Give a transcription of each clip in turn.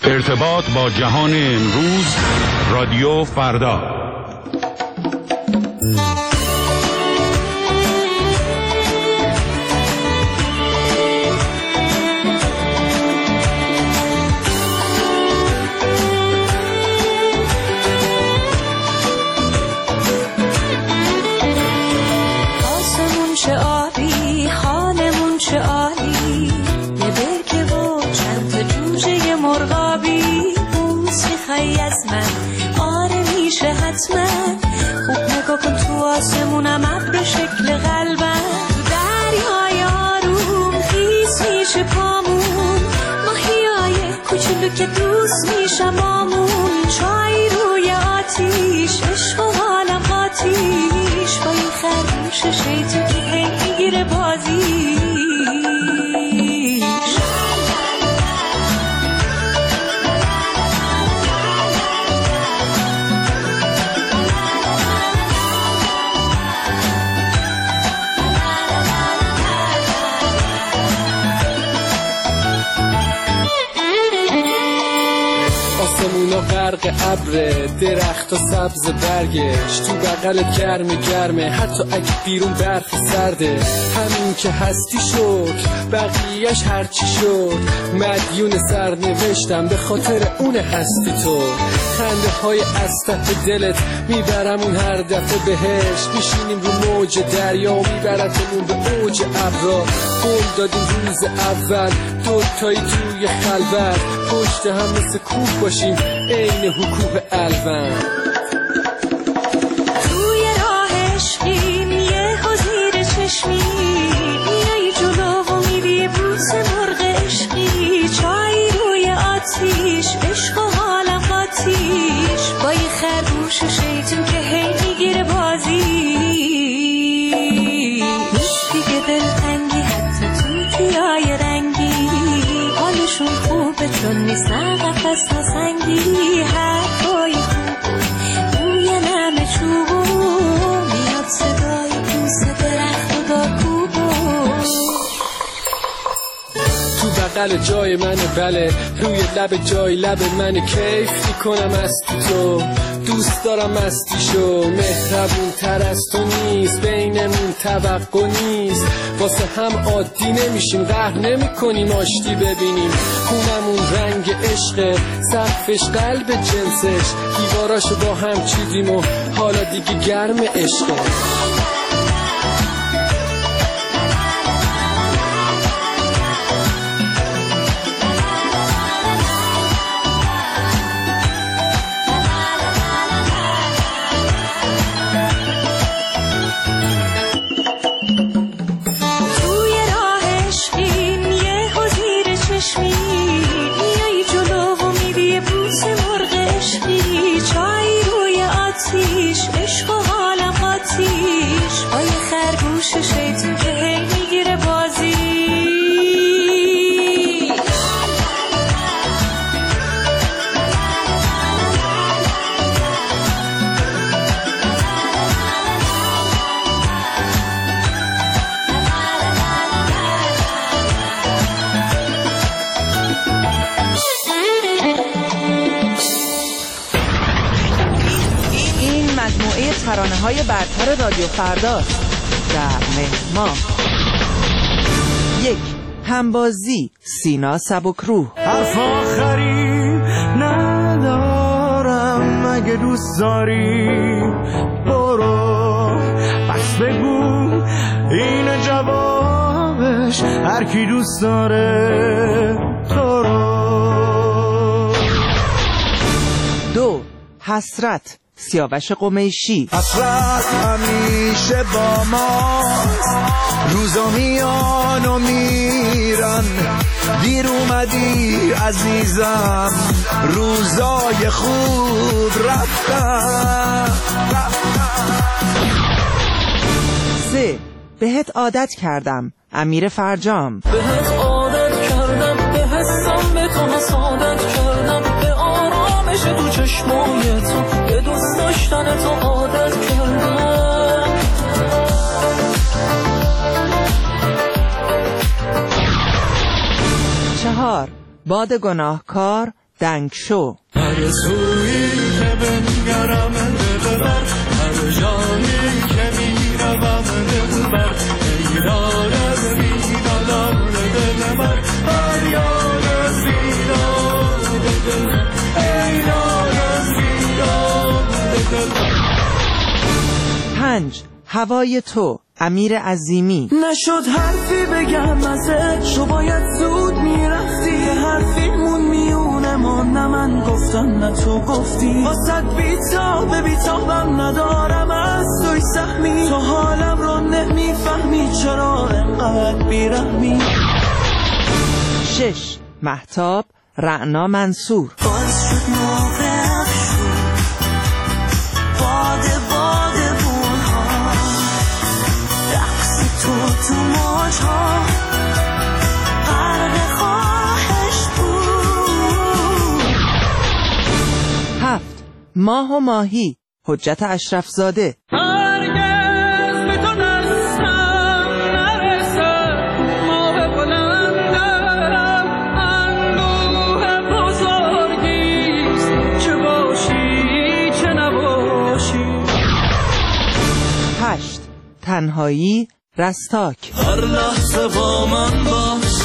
ارتباط با جهان امروز، رادیو فردا. آسمون چه آبی، حالمون چه عالی، یه برکه و چند تا جوجه مرغابی. بوس میخوای از من؟ آره میشه حتما. خوب نگاه کن تو آسمونم، ابر شکل قلبم. تو دریای آروم خیس میشه پامون، ماهیای کوچولو که دوست میشم بامون. چای روی آتیش، عشق و حالم قاتیش، با این خرگوش شیطون که هی میگیره بازیش. آسمونا غرق ابره، درخت و سبز برگش، تو بغلت گرمه، حتی اگه بیرون برف سرده. همین که هستی شد، بقیهش هرچی شد. مدیون سرنوشتم به خاطر اون هستی تو. خنده های از ته دلت میبرمون هر دفعه بهش. میشینیم رو موج دریا و میبرتمون به اوج ابرا. قول دادیم روز اول دوتایی توی خلوت، پشت هم مثل کوه باشیم عین حکوب الون. توی راه عشقیم یه زیر چشمی، میای جلو و میری بوس مرغ عشقی. چای روی آتیش، عشق و حالم قاتیش، با یه خرگوش شیطون که هی میگیره بازی. نیست دیگه دلتنگی حتی توتیای رنگی، حالشون خوبه چون نیستن قفص نسنگی. حرفای خوب روی نم چوبو، میاد صدای بوس درخت و داکوبو. تو بغل جای منه بله، روی لب جای لب منه. کیف میکنم از تو، دوست دارم مستیشو. مهربون تر از تو نیست، بینمون توقع نیست. واسه هم عادی نمیشیم، قهر نمی کنیم آشتی ببینیم. خونمون رنگ عشقه، سقفش قلب جنسش. دیواراشو با هم چیدیم و حالا دیگه گرم عشقه. عشق و حالم قاتیش، با یه خرگوش شیطون که هی میگیره بازی. ترانه‌های برتر رادیو فرداست. در مهما 1. همبازی سینا سبکروح. حرف آخری ندارم، اگه دوست داری برو، بس بگو این جوابش، هر کی دوست داره تو رو. 2. حسرت سیاوش قمیشی. حسرت همیشه با ما، روزا میان و میرن، دیر اومدی عزیزم، روزای خوب رفتن. 3. بهت عادت کردم امیر فرجام. بهت عادت کردم، به حسم به تو حسادت کردم، به آرامش تو چشمای تو، به دوست داشتن تو عادت کردم. 4. باد گناهکار دنگشو. آرزویی که بنگرم دلبر، هر جایی که میروم دلبر، ایران بیدادم دلبر، فریاد زیران دلبر، ایران زیران دلبر. 5. هوای تو، امیر عظیمی. نشد حرفی بگم ازت، تو باید زود میرفتی، حرفی مون میونه ما، نه من گفتم نه تو گفتی، واسد بیتابم ندارم از توی سهمی، تو حالم رو نمیفهمی چرا انقدر بیرحمی. 6. مهتاب، رعنا منصور. باز شد موقع شد باده بونها، رقص تو موجها، غرق خواهش بود. 7. ماه و ماهی، حجت اشرف زاده. هرگز به تو دستم نرسه، ماه بلندم اندوه بزرگیست، چه باشی چه نباشی. 8. تنهایی، رستاک. هر لحظه با من باش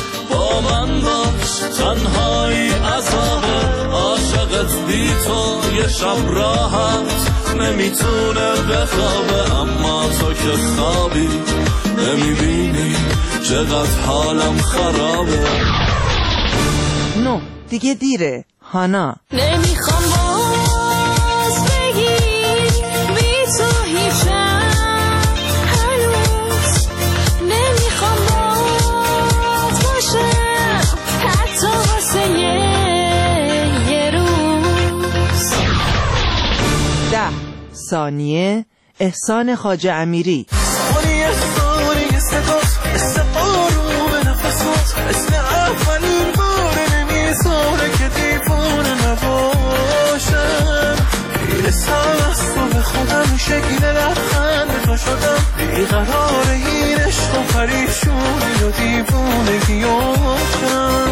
تنهایی عذابه، عاشقت بی تو یه شب راحت نمیتونه بخوابه، اما تو که خوابی نمیبینی چقدر حالم خرابه. 9. دیگه دیره، هانا. نمیخوام باز بگی بی تو هیچم هنوز، نمیخوام باز باشم حتی واسه یه روز. 10. ثانیه، احسان خواجه امیری. ثانیه صداست مثل قارون نفسات، مثل اولین بار نمیذاره که دیوونه نباشم، میرسم از تو به خودم شکل لبخند تو شدم، بیقرار این عشق و پریشونی و دیوونگیاشم.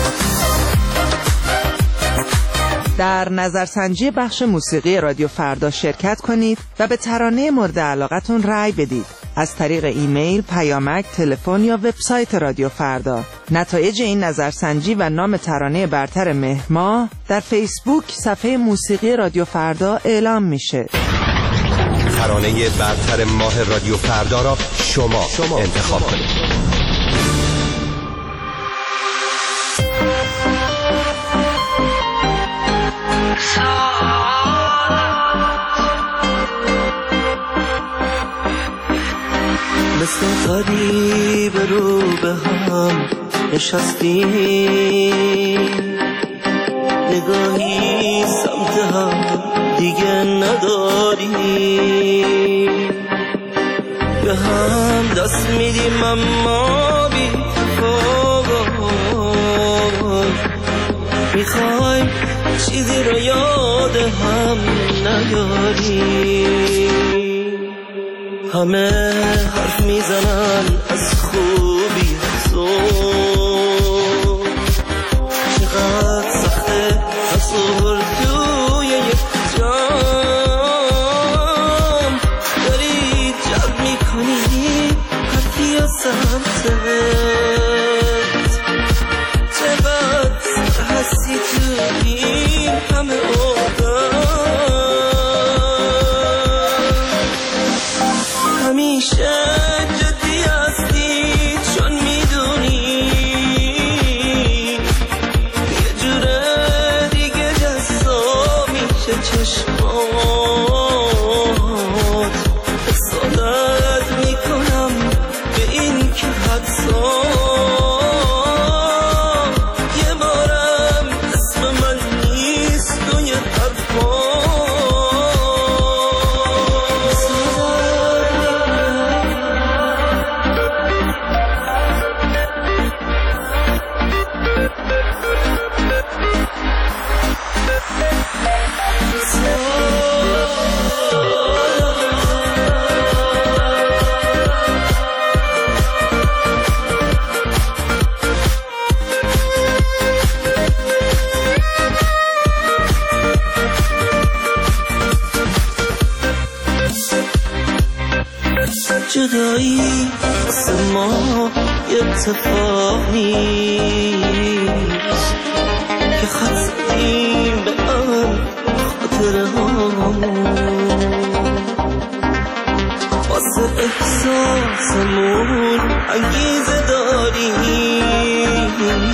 در نظرسنجی بخش موسیقی رادیو فردا شرکت کنید و به ترانه مورد علاقتون رأی بدید از طریق ایمیل، پیامک، تلفن یا وبسایت رادیو فردا. نتایج این نظرسنجی و نام ترانه برتر مهر ماه در فیسبوک صفحه موسیقی رادیو فردا اعلام میشه. ترانه برتر ماه رادیو فردا را شما انتخاب کنید. مثل غریب رو به هم نشستیم، نگاهی سمت هم دیگه نداریم، به هم دست میدیم اما بی تفاوت، میخوایم چیزی رو یاد هم نیاریم، همه حرف میزنن از خوبی تو، چقدر سخته تصور توی یک جام، داری جلب میکنی حرفی و سمتت، چقدر هستی تو این همه همیشه جدی هستی چون میدونی یه جوره دیگه جذاب میشه چشمات، حسادت میکنم به این که حدسا یه بارم اسم من نیست توی حرفا. جدایی واسه ما یه اتفاق نیست که خستیم به هم خاطره هامون واسه احساسمون انگیزه داریم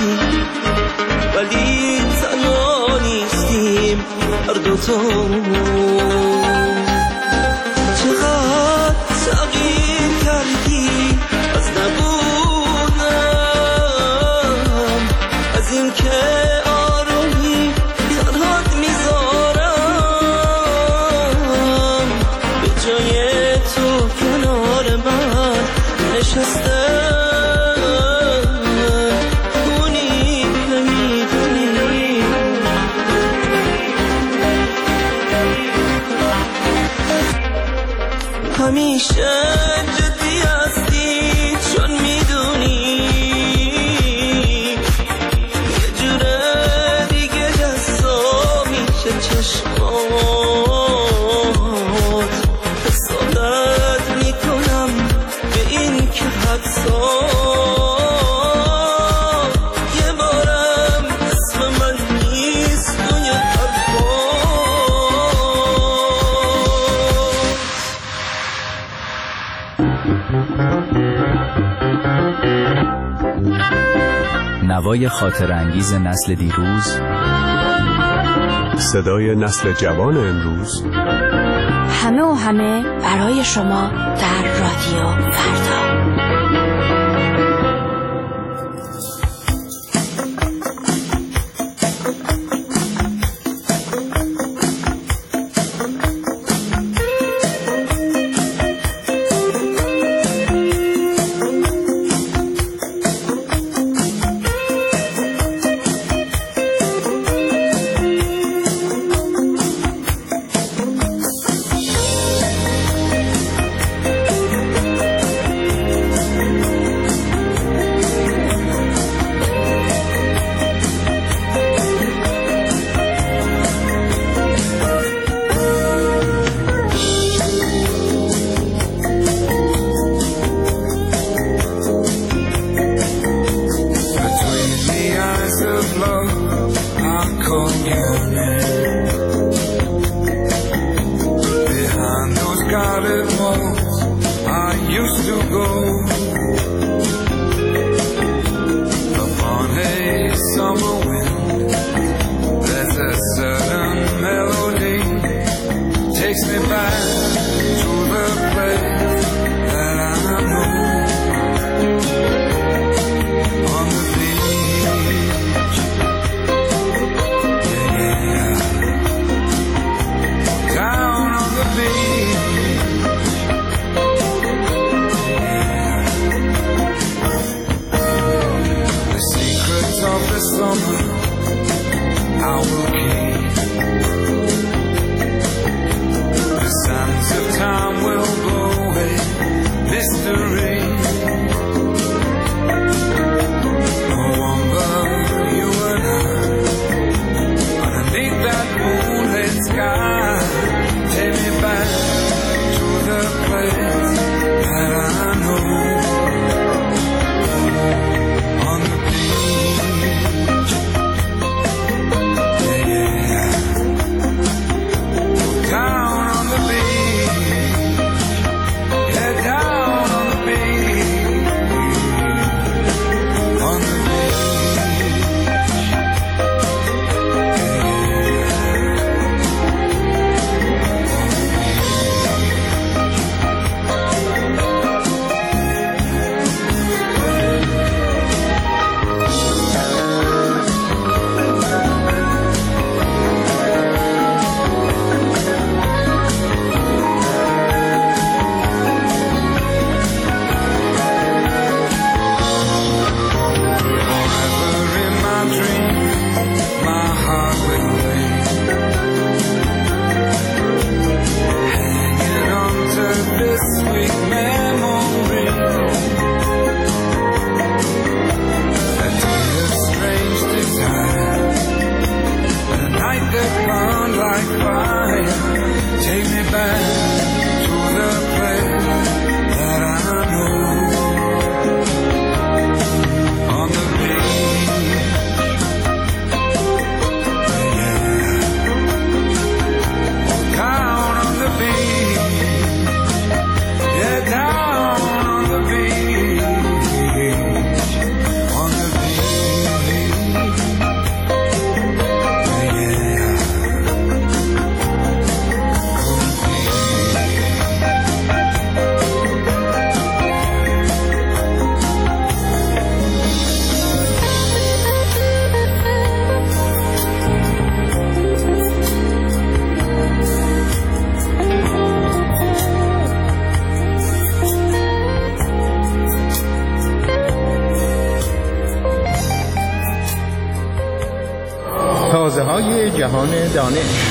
ولی تنها نیستیم هر دوتامون چقدر تغییر کردی از نبودم از این که آرومی یادت میذارم به جای تو کنار من نشستم اونی نمیدونی همیشه جدی هستی چون میدونی یه جوره دیگه جذاب میشه چشمات حسادت میکنم به این که حدسا یه بارم اسم من نیست توی نوای خاطر انگیز نسل دیروز، صدای نسل جوان امروز، همه و همه برای شما در رادیو فردا. تازه‌های جهان دانش.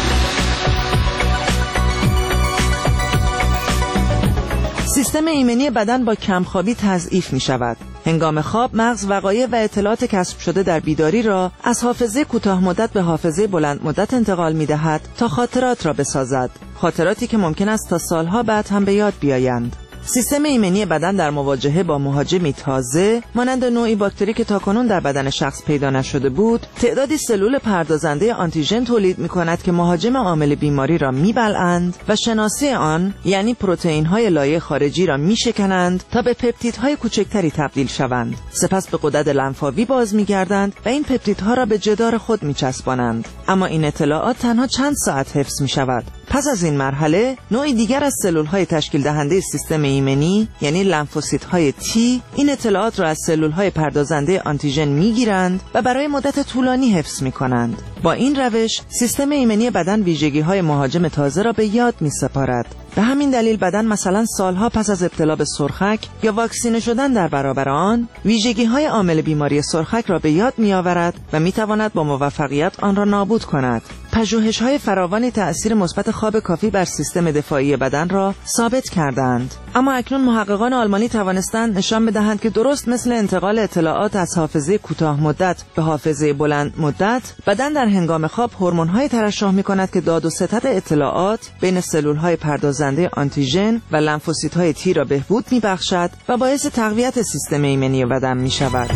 سیستم ایمنی بدن با کمخوابی تضعیف می شود. هنگام خواب مغز وقایع و اطلاعات کسب شده در بیداری را از حافظه کوتاه مدت به حافظه بلند مدت انتقال می دهد تا خاطرات را بسازد. خاطراتی که ممکن است تا سالها بعد هم به یاد بیایند. سیستم ایمنی بدن در مواجهه با مهاجمی تازه مانند نوعی باکتری که تاکنون در بدن شخص پیدا نشده بود، تعدادی سلول پردازنده آنتیژن تولید می‌کند که مهاجم عامل بیماری را می‌بلعند و شناسی آن یعنی پروتئین‌های لایه خارجی را می‌شکنند تا به پپتیدهای کوچکتری تبدیل شوند. سپس به غدد لنفاوی باز می‌گردند و این پپتیدها را به جدار خود می‌چسبانند. اما این اطلاعات تنها چند ساعت حفظ می‌شود. پس از این مرحله نوعی دیگر از سلول‌های تشکیل دهنده سیستم ایمنی یعنی لنفوسیت‌های تی این اطلاعات را از سلول‌های پردازنده آنتیژن می‌گیرند و برای مدت طولانی حفظ می‌کنند. با این روش سیستم ایمنی بدن ویژگی‌های مهاجم تازه را به یاد می‌سپارد. به همین دلیل بدن مثلا سالها پس از ابتلا به سرخک یا واکسینه شدن در برابر آن ویژگی‌های عامل بیماری سرخک را به یاد می‌آورد و می‌تواند با موفقیت آن را نابود کند. پژوهش‌های فراوانی تأثیر مثبت خواب کافی بر سیستم دفاعی بدن را ثابت کردند. اما اکنون محققان آلمانی توانستند نشان بدهند که درست مثل انتقال اطلاعات از حافظه کوتاه مدت به حافظه بلند مدت، بدن در هنگام خواب هورمون‌های ترشح می‌کند که داد و ستد اطلاعات بین سلول‌های پردازنده آنتیژن و لنفوسیت‌های تی را بهبود می‌بخشد و باعث تقویت سیستم ایمنی بدن می‌شود.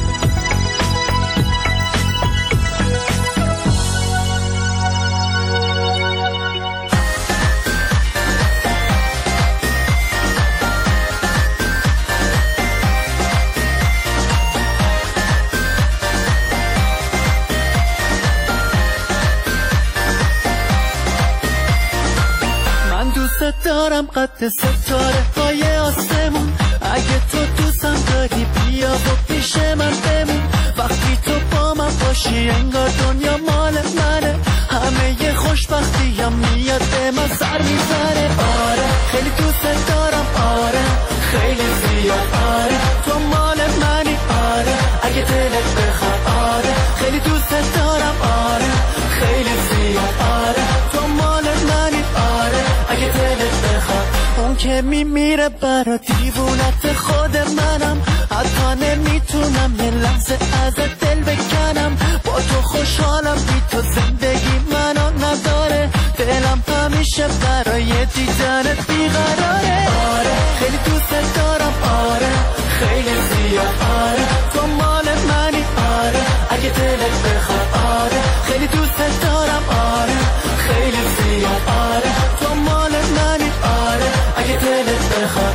دارم قد ستاره های آسمون، اگه تو دوستم داری بیا و پیش من بمون. وقتی تو با من باشی انگار دنیا مال منه، همه ی خوشبختی هم میاد به من سر میزنه. آره خیلی دوست دارم، آره خیلی زیاد، آره تو مال منی، آره اگه دلت بخواد، آره خیلی دوست دارم، آره خیلی زیاد، آره تو مال منی، آره اگه دلت بخواد. اون که میمیره برا دیوونت خود منم، حتی نمیتونم یه لحظه ازت دل بکنم. با تو خوشحالم، بی تو زندگی منو نداره، دلم همیشه برای دیدنت بیقراره. آره خیلی دوست دارم، آره خیلی زیاد، آره تو مال منی، آره اگه دلت بخواد، آره خیلی دوست دارم، آره خیلی زیاد، آره تو مال منی، آره اگه دلت بخواد.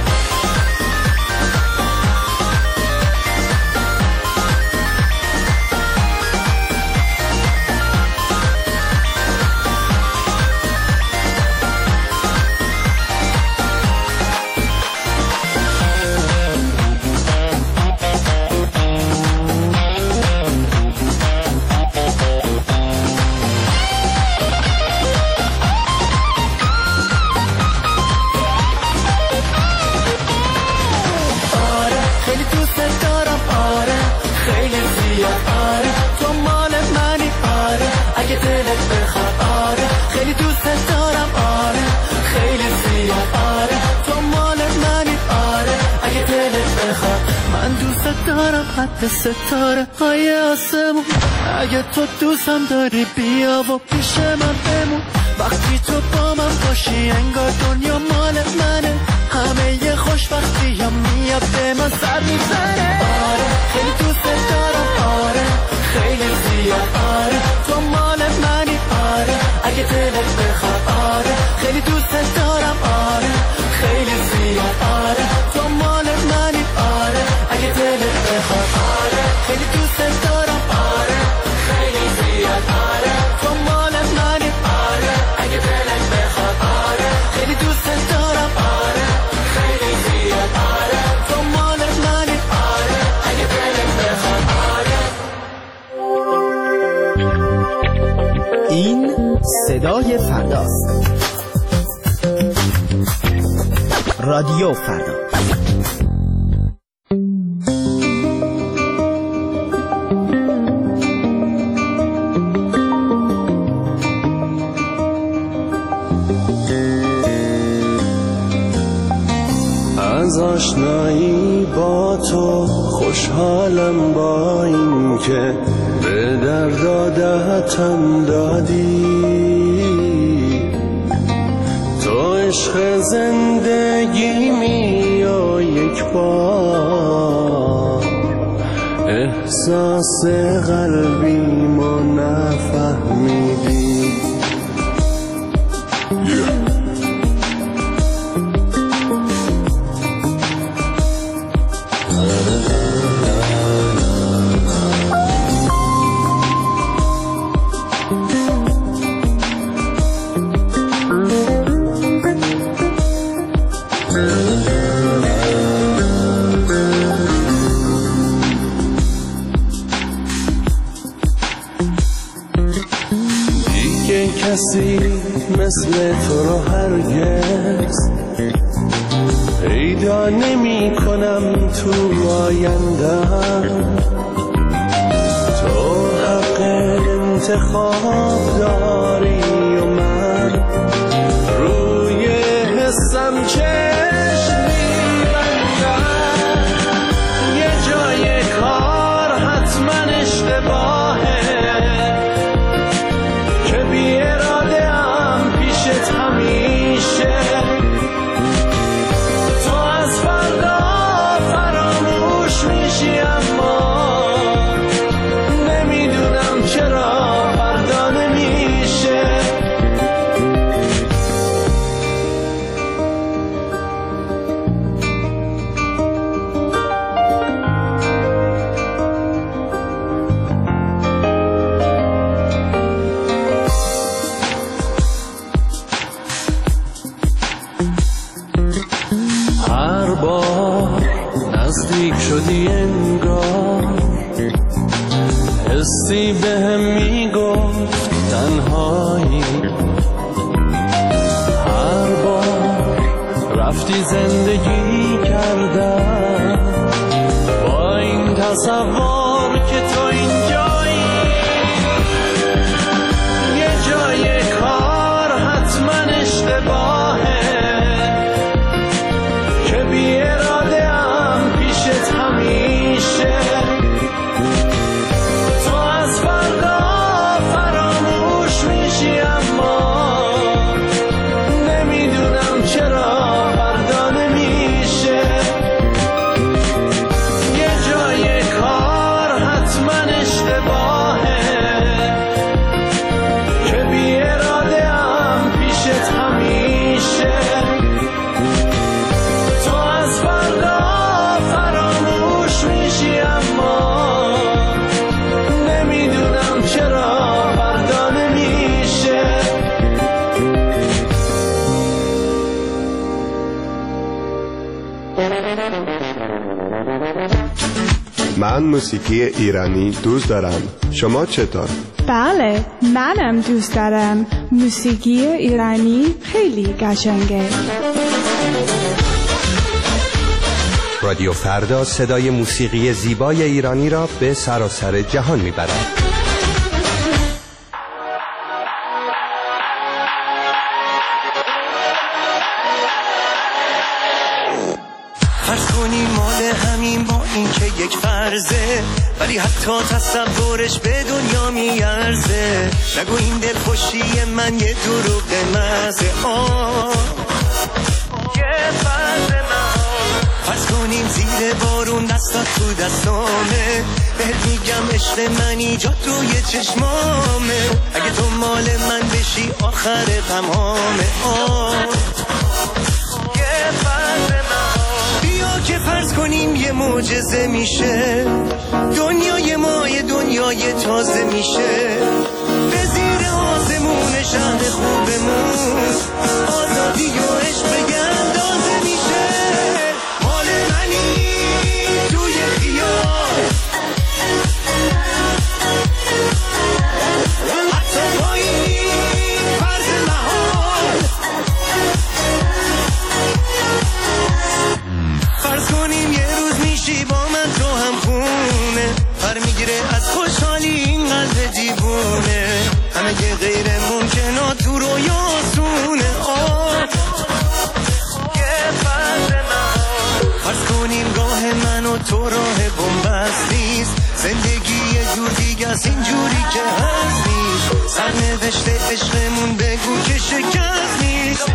حد ستاره های آسمون، اگه تو دوستم داری بیا و پیش من بمون. وقتی تو با من باشی انگار دنیا مال منه، همه ی خوشبختی هم میاد به من سر میزنه. آره خیلی دوست دارم، آره خیلی زیاد، آره تو مال منی، آره اگه دلت بخواد، آره خیلی دوست دارم، آره خیلی زیاد، آره تو مال منی، آره اگه دلت بخواد، آره خیلی دوست دارم، آره خیلی زیاد، آره تو مال منی، آره اگه دلت بخواد، آره خیلی دوست دارم، آره خیلی زیاد، آره تو مال منی، آره اگه دلت بخواد، آره. این صدای فرداست. رادیو فردا. از آشنایی با تو خوشحالم با این که به درد عادتم دادی. تو عشق زندگیمی و یک بار احساس قلبیمو نفهمیدی. کسی مثل تو رو هرگز پیدا نمی کنم تو آینده‌ام. تو حق انتخاب داری و من روی حسم چشم می‌بندم. یه جای کار حتما اشتباهه که بی اراده ام پیشت همیشه. تو از فردا فراموش میشی اما نمیدونم چرا فردا نمیشه. هر بار نزدیک شدی انگار حسی بهم میگفت تنهایی. هر بار رفتی زندگی کردم با این تصور که تو اینجایی. یه جای کار حتما اشتباهه که بی اراده ام پیشت همیشه. تو از فردا فراموش میشی اما نمیدونم چرا فردا نمیشه. یه جای کار حتما اشتباهه که بی اراده ام پیشت همیشه. تو از فردا فراموش میشی اما نمیدونم چرا فردا نمیشه. من موسیقی ایرانی دوست دارم. شما چطور؟ بله، منم دوست دارم. موسیقی ایرانی خیلی قشنگه. رادیو فردا صدای موسیقی زیبای ایرانی را به سراسر جهان میبرد. فرض کنیم مال همین با این که یک فرضه، ولی حتی تصورش به دنیا میارزه. نگو این دلخوشی من یه دروغ محضه. یه فرضه فرض کنیم زیر بارون دستات تو دستامه، بهت میگم عشق من ایجاد روی چشمامه. اگه تو مال من بشی آخر غمامه. یه فرض بیا که فرض کنیم یه معجزه میشه، دنیای ما یه دنیای تازه میشه. به زیر آسمون شهر خوبمون آزادی و عشق بگردازه میشه. مال منی توی خیال، حتی با این فرض محال. فرض کنیم یه روز میشی با من تو هم خونه، پر میگیره از خوشحالی این قلب دیوونه. همه که غیر ممکنات تو رویاسونه. یه فرض محال تو راه بنبست نیست، زندگی یه جور دیگه از این جوری که هست نیست، سرنوشت عشقمون بگو که شکست نیست.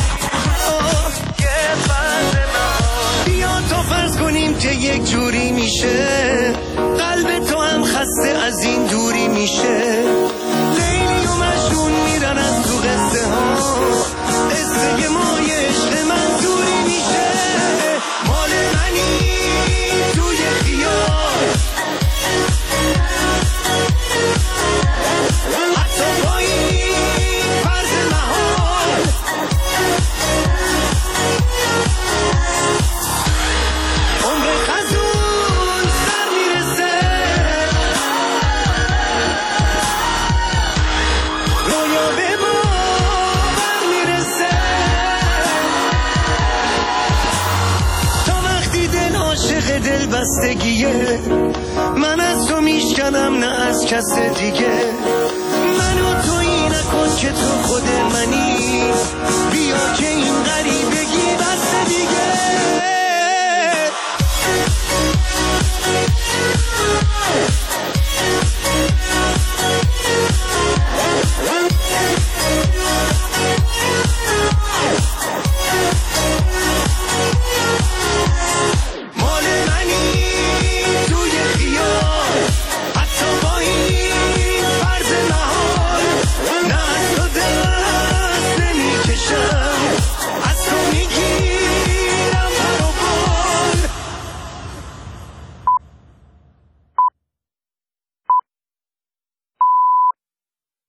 بیا تو فرض کنیم که یک جوری میشه، قلب تو هم خسته از این دوری میشه، لیلی و مجنون میرن از تو قصه ها، قصه ما یه عشق منظوری میشه، مال منی توی خیال، حتی با این فرض محال، عمر خزون سر میرسه، رویا به باور میرسه، تا وقتی دل عاشق دل بستگیه، من از تو میشکنم نه از کس دیگه، منو تویی نکن که تو